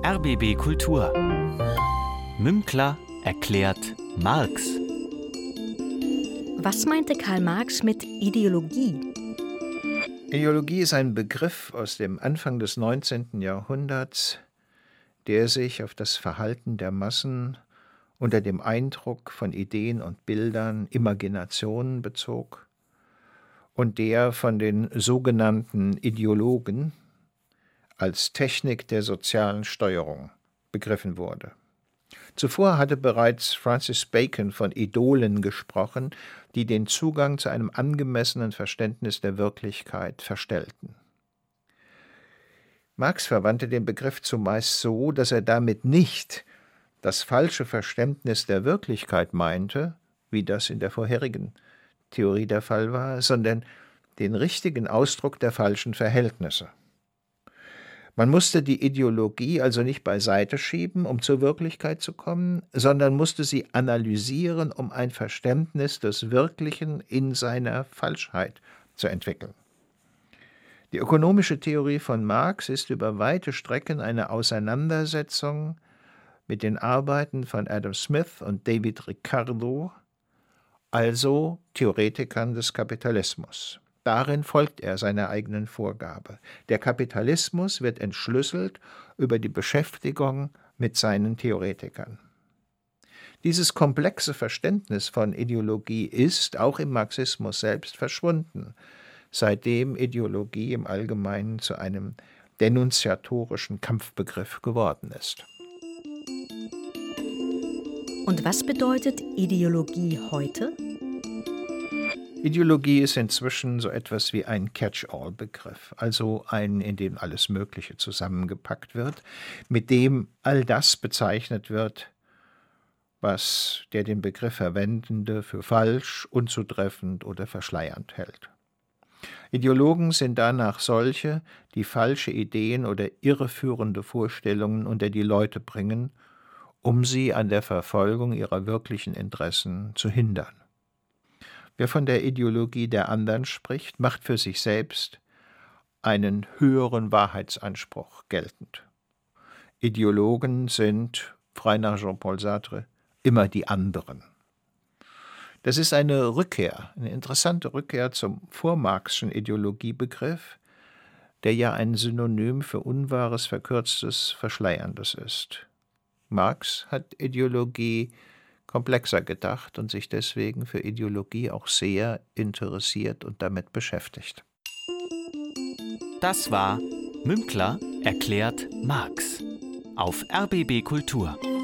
RBB Kultur. Münkler erklärt Marx. Was meinte Karl Marx mit Ideologie? Ideologie ist ein Begriff aus dem Anfang des 19. Jahrhunderts, der sich auf das Verhalten der Massen unter dem Eindruck von Ideen und Bildern, Imaginationen bezog und der von den sogenannten Ideologen als Technik der sozialen Steuerung begriffen wurde. Zuvor hatte bereits Francis Bacon von Idolen gesprochen, die den Zugang zu einem angemessenen Verständnis der Wirklichkeit verstellten. Marx verwandte den Begriff zumeist so, dass er damit nicht das falsche Verständnis der Wirklichkeit meinte, wie das in der vorherigen Theorie der Fall war, sondern den richtigen Ausdruck der falschen Verhältnisse. Man musste die Ideologie also nicht beiseite schieben, um zur Wirklichkeit zu kommen, sondern musste sie analysieren, um ein Verständnis des Wirklichen in seiner Falschheit zu entwickeln. Die ökonomische Theorie von Marx ist über weite Strecken eine Auseinandersetzung mit den Arbeiten von Adam Smith und David Ricardo, also Theoretikern des Kapitalismus. Darin folgt er seiner eigenen Vorgabe. Der Kapitalismus wird entschlüsselt über die Beschäftigung mit seinen Theoretikern. Dieses komplexe Verständnis von Ideologie ist auch im Marxismus selbst verschwunden, seitdem Ideologie im Allgemeinen zu einem denunziatorischen Kampfbegriff geworden ist. Und was bedeutet Ideologie heute? Ideologie ist inzwischen so etwas wie ein Catch-all-Begriff, also ein, in dem alles Mögliche zusammengepackt wird, mit dem all das bezeichnet wird, was der den Begriff Verwendende für falsch, unzutreffend oder verschleiernd hält. Ideologen sind danach solche, die falsche Ideen oder irreführende Vorstellungen unter die Leute bringen, um sie an der Verfolgung ihrer wirklichen Interessen zu hindern. Wer von der Ideologie der anderen spricht, macht für sich selbst einen höheren Wahrheitsanspruch geltend. Ideologen sind, frei nach Jean-Paul Sartre, immer die anderen. Das ist eine interessante Rückkehr zum vormarxischen Ideologiebegriff, der ja ein Synonym für Unwahres, Verkürztes, Verschleierndes ist. Marx hat Ideologie komplexer gedacht und sich deswegen für Ideologie auch sehr interessiert und damit beschäftigt. Das war Münkler erklärt Marx auf RBB Kultur.